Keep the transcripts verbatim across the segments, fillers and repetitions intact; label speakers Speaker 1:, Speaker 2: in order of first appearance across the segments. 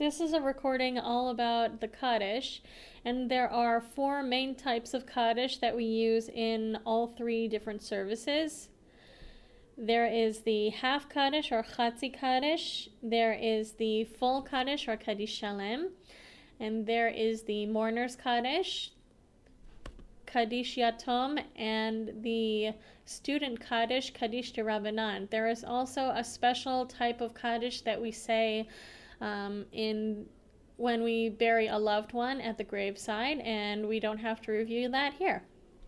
Speaker 1: This is a recording all about the Kaddish, and there are four main types of Kaddish that we use in all three different services. There is the half Kaddish or Chatzi Kaddish, there is the full Kaddish or Kaddish Shalem, and there is the mourner's Kaddish, Kaddish Yatom, and the student Kaddish, Kaddish de Rabbanan. There is also a special type of Kaddish that we say um, in when we bury a loved one at the graveside, and we don't have to review that here.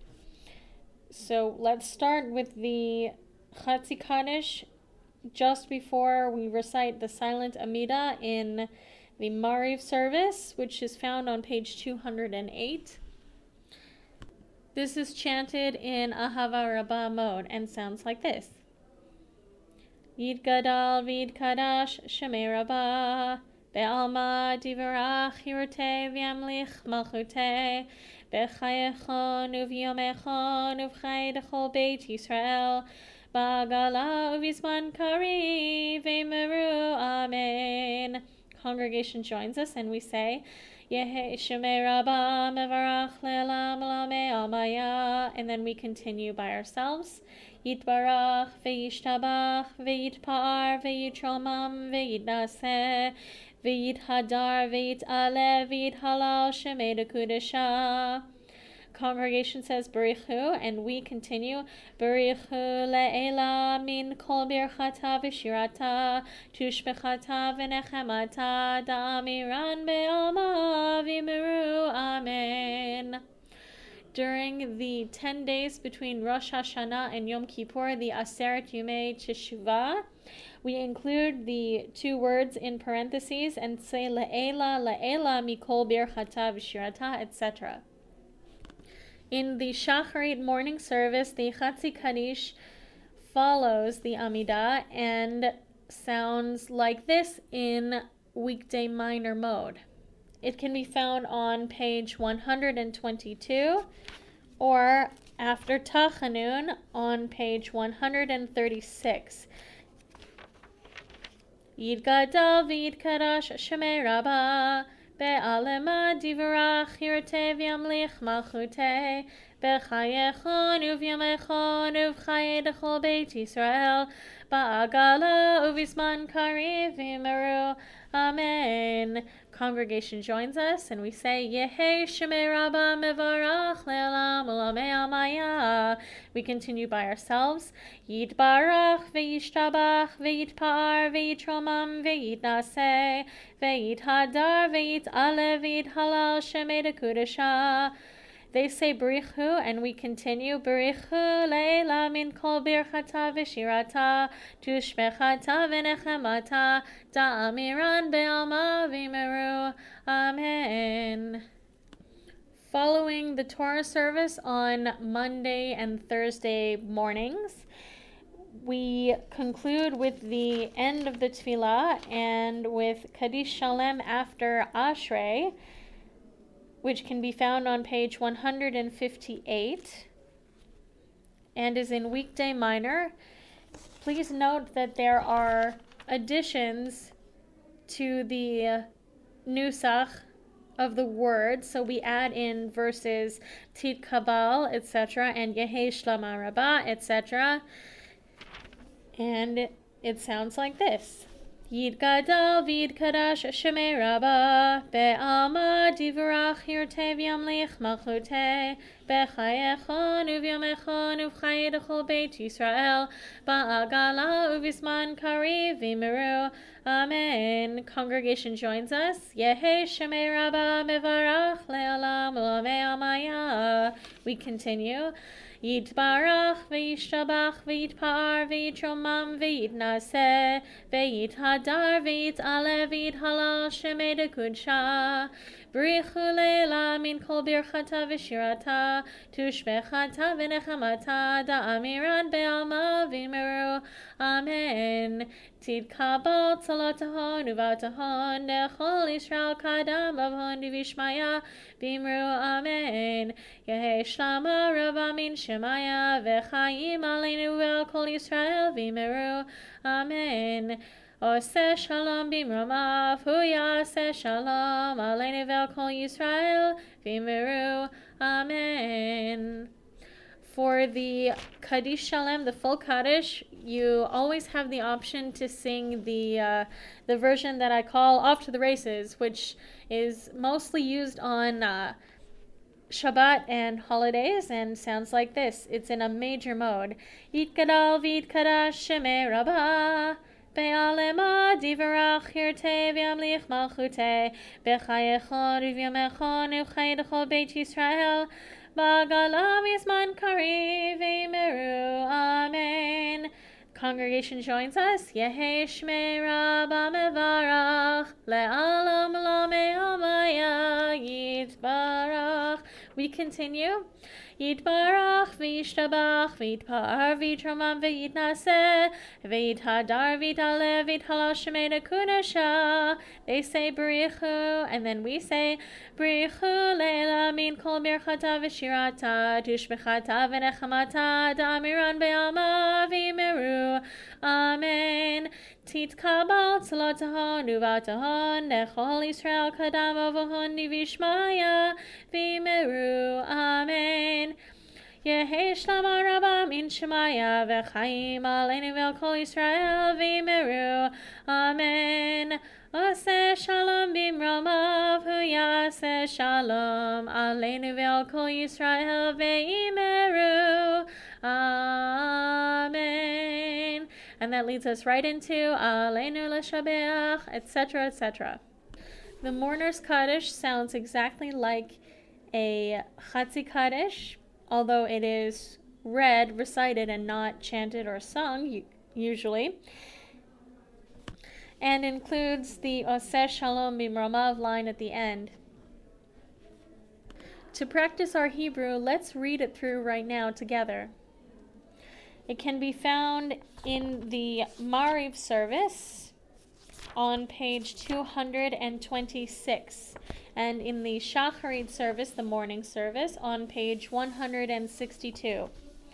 Speaker 1: So let's start with the Chatzi Kaddish just before we recite the silent Amida in the Mariv service, which is found on page two hundred eight. This is chanted in Ahava Rabbah mode and sounds like this. Yid Gadal Vid Kadash Shemei Rabbah Be'alma Divarach Hirute V'yamlich Malchute B'chayechon Uv'yomechon Uv'chay Dechol Beit Yisrael Ba'agala Uv'yizman Kari V'meru Amen. Congregation joins us and we say Yehe Shemei Rabbah Mevarach Le'elam Lamei Amaya, and then we continue by ourselves. Yitbarach Ve'yishtabach Ve'yitpar Ve'yitromam Ve'yitnaseh Ve'yithadar Ve'yit'aleh Ve'yithalal Shemei Dekudesha. Congregation says Barichu, and we continue Barichu le'ela min kol birchata v'shirata tushbechata v'nechemata da'amiran be'alma v'miru amen. During the ten days between Rosh Hashanah and Yom Kippur, the Aseret Yumei Teshuvah, we include the two words in parentheses and say le'ela le'ela mikol birchata v'shirata, et cetera. In the Shacharit morning service, the Chatzi Kaddish follows the Amidah and sounds like this in weekday minor mode. It can be found on page one hundred twenty-two or after Tachanun on page one hundred thirty-six. Yid Gadal V'yid Kadash Shemei Rabbah Be'alema divarach hirte v'yamlich malchute B'chayechon uv'yamechon uv'chay dechol Beit Yisrael Ba'agala uv'yizman kari v'meru Amen. Congregation joins us and we say Yehe Shemei Rabbah Mevarach Le'elam Ulamei Amaya. We continue by ourselves. Yitbarach Ve'yishtabach Ve'yitpar Ve'yitromam Ve'yitnaseh Ve'yithadar Ve'yit'aleh Ve'yithalal Shemei Dekudesha. They say Barichu, and we continue Barichu le'ela min kol birchata v'shirata tushbechata v'nechemata da'amiran be'alma v'meru amen. Following the Torah service on Monday and Thursday mornings, we conclude with the end of the Tefillah and with Kaddish Shalem after Ashrei, which can be found on page one hundred fifty-eight and is in weekday minor. Please note that there are additions to the nusach of the word, so we add in verses Tit Kabal, et cetera, and Yehe Shlama Rabbah, et cetera. And it sounds like this. Yid Gadal V'yid Kadash Shemei Rabbah Be'alma Divarach Hirte V'yamlich Malchute B'chayechon Uv'yomechon Uv'chay Dechol Beit Yisrael Ba'agala Uv'yizman Kari V'meru Amen. Congregation joins us. Yehe Shemei Rabbah Mevarach Le'elam Ulamei Amaya. We continue. Yitbarach Ve'yishtabach Ve'yitpar Ve'yitromam Ve'yitnaseh Ve'yithadar Ve'yit'aleh Ve'yithalal Shemei Dekudesha Barichu le'ela min kol birchata v'shirata tushbechata v'nechemata da'amiran be'alma v'meru amen. Tid kabal tzalotahon uvatahon dechol Yisrael kadam avhon v'ishmaya v'meru amen. Yehe shlama Rabbah min shemaya v'chayim aleinu ve'al kol Yisrael v'meru amen. Oseh shalom bimromav, hu yaseh shalom, aleinu ve'al kol Yisrael, v'imiru, amen. For the Kaddish Shalem, the full Kaddish, you always have the option to sing the uh, the version that I call Off to the Races, which is mostly used on uh, Shabbat and holidays, and sounds like this. It's in a major mode. Yitgadal v'yitkadash shemei Rabbah, be'alema divarach hirtei v'yamlich malchutei, b'chayechon u'v'yamechon u'chayei d'chol Beit Yisrael, ba'agala v'yizman kariv v'yimeru. Amen. Congregation joins us. Yehei shmei Rabbah mevarach, le'alam lamei amaya yitbarach. We continue. Yitbarach v'yishtabach v'yitpa'ar v'yitromam v'yitnaseh v'yithadar v'yitale v'yithalal shemei dekudasha. They say b'richu, and then we say b'richu leila min kol birchata v'shirata tushbechata v'nechamata da'amiran be'alma v'yimeru. Amen. Titkabal tzlotahon uvatahon nechol Yisrael kadam avahon nivishmaya v'yimeru. Amen. Yehei shlama Rabbah min shemaya v'chaim aleinu ve'al kol Yisrael v'yimeru. Amen. Oseh shalom bimromav, hu yaseh shalom, aleinu ve'al kol Yisrael v'yimeru. Amen. And that leads us right into Aleinu L'Shabeach, et cetera, et cetera. The mourner's Kaddish sounds exactly like a Chatzi Kaddish, although it is read, recited, and not chanted or sung, usually, and includes the Oseh Shalom Bimromav line at the end. To practice our Hebrew, let's read it through right now together. It can be found in the Mariv service on page two hundred twenty-six, and in the Shacharit service, the morning service, on page one hundred sixty-two.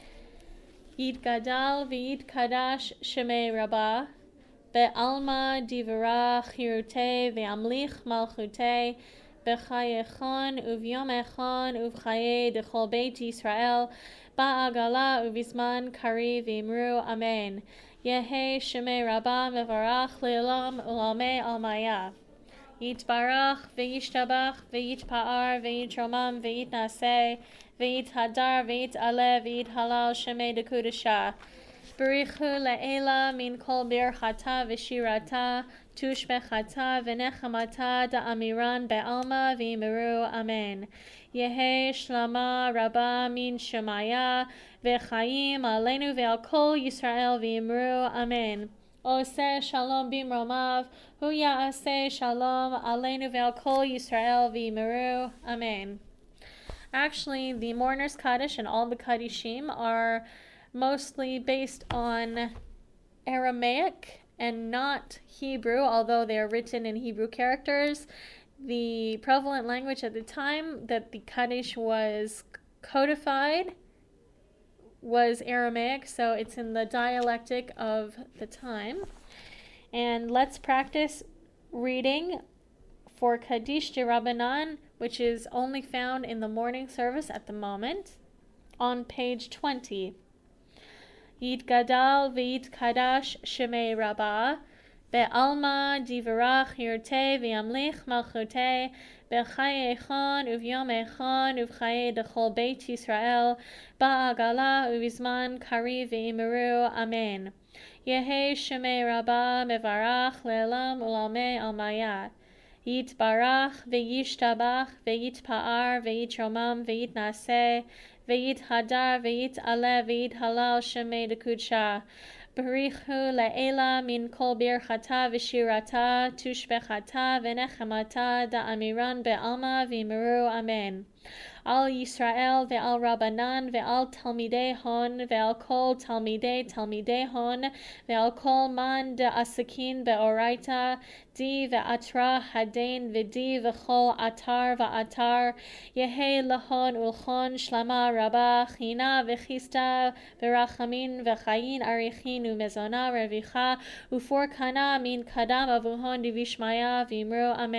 Speaker 1: Yitgadal v'yitkadash shemei Rabbah, be'alma divarach hirutei ve'amlich malchutei, b'chayechon uv'yomechon uv'chayei d'chol Beit Yisrael, ba'agala uv'izman kari v'imru. Amen. Yehei shemei Rabbah mevarach le'olam u'lamei almaya. Yitbarach v'yishtabach v'yitpa'ar v'yitromam v'yitnaseh v'yithadar v'yit'aleh v'yithalal shemei dekudasha. B'richu le'ela min kol birchata v'shirata tushbechata v'nechamata da'amiran be'alma v'yimeru. Amen. Yehei shlama Rabbah min shemaya v'chaim aleinu ve'al kol Yisrael v'yimeru. Amen. Oseh shalom bimromav, hu ya'aseh shalom aleinu ve'al kol Yisrael v'yimeru. Amen. Actually, the mourner's Kaddish and all the Kaddishim are mostly based on Aramaic and not Hebrew, although they are written in Hebrew characters. The prevalent language at the time that the Kaddish was codified was Aramaic, so it's in the dialectic of the time. And let's practice reading for Kaddish D'Rabbanan, which is only found in the morning service at the moment, on page twenty. Yitgadal v'yitkadash shemei Rabbah, be'alma divarach hirtei v'yamlich malchutei, b'chayechon uv'yomechon uv'chayei d'chol Beit Yisrael, ba'agala uv'izman kari v'yimeru. Amen. Yehei shemei Rabbah mevarach le'elam u'lamei almayat. Yitbarach v'yishtabach v'yitpa'ar v'yitromam v'yitnaseh v'yithadar v'yit'aleh v'yithalal shemei dekudasha. B'richu le'ela min kol birchata v'shirata tushbechata v'nechamata da'amiran be'alma v'yimeru. Amen. Al Yisrael ve'al Rabbanan ve'al Talmidei Hon ve'al kol Talmidei Talmidei Hon ve'al kol man de'asakin be'oraita di ve'atra hadain v'di v'chol atar v'atar yehe lahon ulchon shlama rabba china v'chista v'rachamin v'chayin arichin u'mezona revicha ufor kana min kadam avuhon divishmaya v'imru amen.